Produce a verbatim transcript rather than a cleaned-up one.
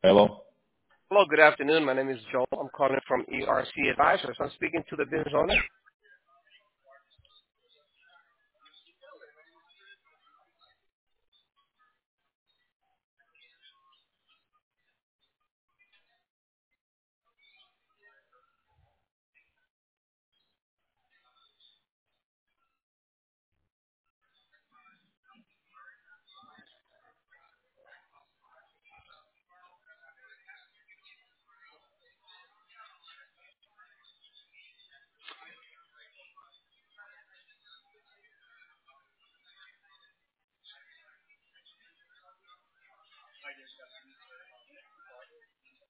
Hello? Hello, good afternoon. My name is Joel. I'm calling from E R C Advisors. I'm speaking to the business owner.